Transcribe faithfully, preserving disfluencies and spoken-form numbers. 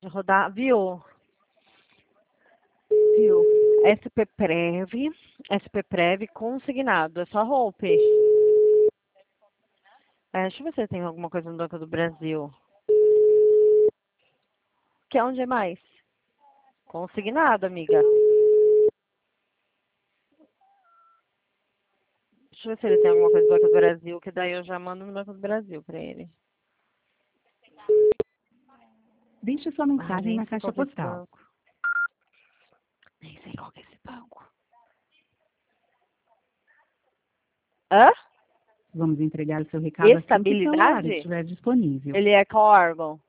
Pode rodar, viu? Viu? S P Prev, S P Prev consignado. É só roupa. É, deixa eu ver se tem alguma coisa no Banco do Brasil. Que é onde é mais? Consignado, amiga. Deixa eu ver se ele tem alguma coisa no Banco do Brasil, que daí eu já mando no Banco do Brasil pra ele. Deixe sua Ah, mensagem nem na sei caixa qual que é esse postal. banco. Nem sei qual que é esse banco. Hã? Vamos entregar o seu recado assim que seu horário Estabilidade? estiver disponível. Ele é qual órgão?